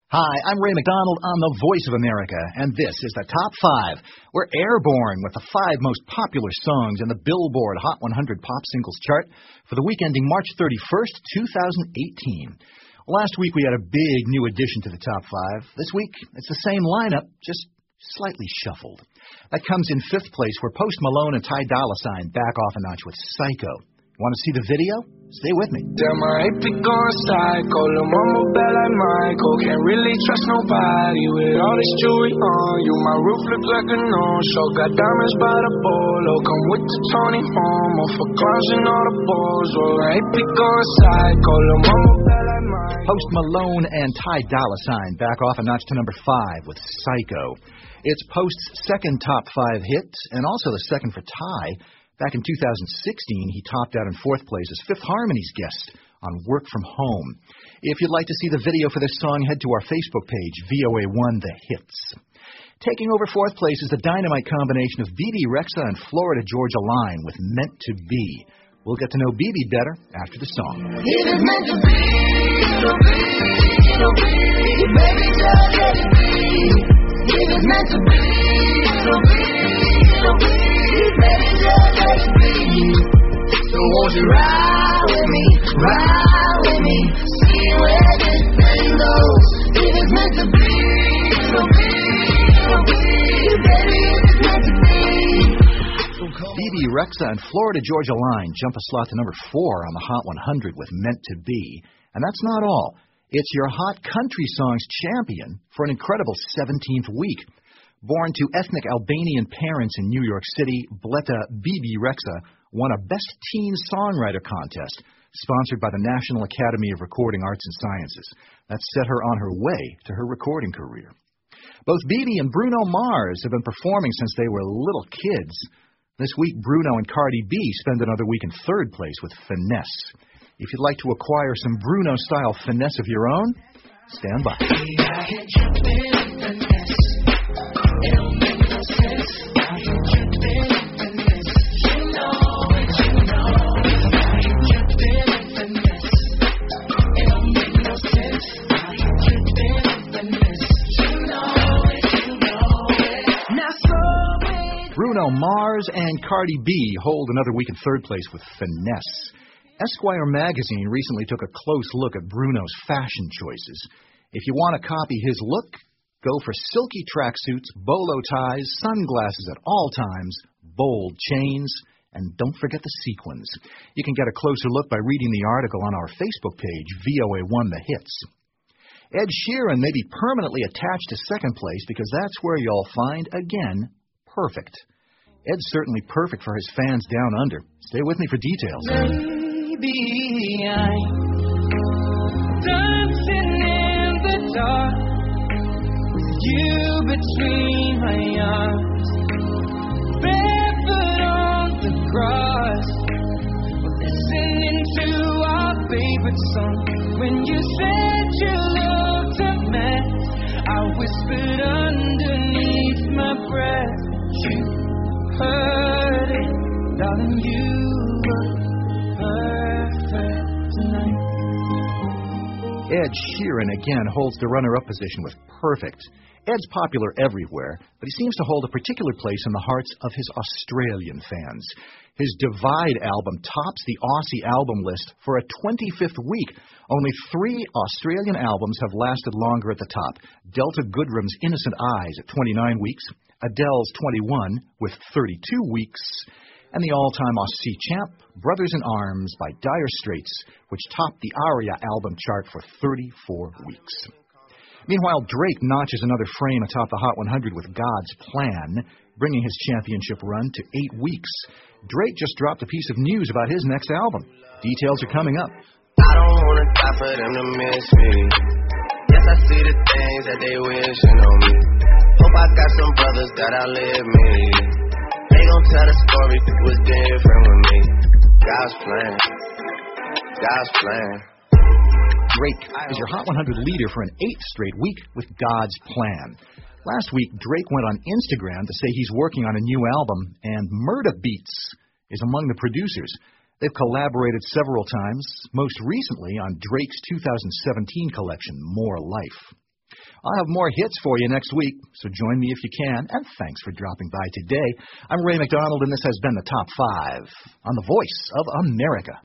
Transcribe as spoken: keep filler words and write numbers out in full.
Hi, I'm Ray McDonald on the Voice of America, and this is the Top five. We're airborne with the five most popular songs in the Billboard Hot one hundred Pop Singles chart for the week ending March thirty-first, twenty eighteen. Last week we had a big new addition to the Top five. This week, it's the same lineup, just slightly shuffled. That comes in fifth place, where Post Malone and Ty Dolla $ign back off a notch with Psycho. Want to see the video? Stay with me. Damn, I ain't be going psycho. Lil' mama bad like Michael. Can't really trust nobody with all this jewelry on you. My roof look like a no-show. Got diamonds by the bolo. Come with the Tony Homo for clowns and all the balls. Well, I ain't be going psycho. Lil' mama bad like Michael. Post Malone and Ty Dolla $ign back off a notch to number five with Psycho. It's Post's second top five hit, and also the second for Ty. Back in two thousand sixteen, he topped out in fourth place as Fifth Harmony's guest on Work From Home. If you'd like to see the video for this song, head to our Facebook page, V O A one The Hits. Taking over fourth place is the dynamite combination of Bebe Rexha and Florida Georgia Line with Meant to Be. We'll get to know Bebe better after the song. If it's meant to be, it'll be, it'll be, baby, just let it be. If it's meant to be, it'll be, it'll be, baby, just let it be. So won't you ride with me, ride with me, see where this thing goes. If it's meant to be, it'll be, it'll be, baby, if it's meant to be. Bebe Rexha and Florida Georgia Line jump a slot to number four on the Hot one hundred with Meant to Be. And that's not all. It's your Hot Country Songs champion for an incredible seventeenth week. Born to ethnic Albanian parents in New York City, Bleta Bebe Rexha won a Best Teen Songwriter contest sponsored by the National Academy of Recording Arts and Sciences. That set her on her way to her recording career. Both Bebe and Bruno Mars have been performing since they were little kids. This week, Bruno and Cardi B spend another week in third place with Finesse. If you'd like to acquire some Bruno-style finesse of your own, stand by. Bruno Mars and Cardi B hold another week in third place with Finesse. Esquire magazine recently took a close look at Bruno's fashion choices. If you want to copy his look, go for silky tracksuits, bolo ties, sunglasses at all times, bold chains, and don't forget the sequins. You can get a closer look by reading the article on our Facebook page, V O A one The Hits. Ed Sheeran may be permanently attached to second place because that's where you'll find, again, perfect. Ed's certainly perfect for his fans down under. Stay with me for details. Baby, I'm dancing in the dark, you between my arms, barefoot on the grass, listening to our favorite song. When you said you looked a mess, I whispered underneath my breath, you heard it, darling, you were perfect tonight. Ed Sheeran again holds the runner-up position with Perfect. Ed's popular everywhere, but he seems to hold a particular place in the hearts of his Australian fans. His Divide album tops the Aussie album list for a twenty-fifth week. Only three Australian albums have lasted longer at the top. Delta Goodrem's Innocent Eyes at twenty-nine weeks, Adele's twenty-one with thirty-two weeks, and the all-time Aussie champ, Brothers in Arms by Dire Straits, which topped the ARIA album chart for thirty-four weeks. Meanwhile, Drake notches another frame atop the Hot one hundred with God's Plan, bringing his championship run to eight weeks. Drake just dropped a piece of news about his next album. Details are coming up. I don't want to die for them to miss me. Yes, I see the things that they wishing on me. Hope I got some brothers that outlive me. They gon' tell the story if it was different with me. God's plan, God's plan. Drake is your Hot one hundred leader for an eighth straight week with God's Plan. Last week, Drake went on Instagram to say he's working on a new album, and Murda Beats is among the producers. They've collaborated several times, most recently on Drake's two thousand seventeen collection, More Life. I'll have more hits for you next week, so join me if you can, and thanks for dropping by today. I'm Ray McDonald, and this has been the Top five on the Voice of America.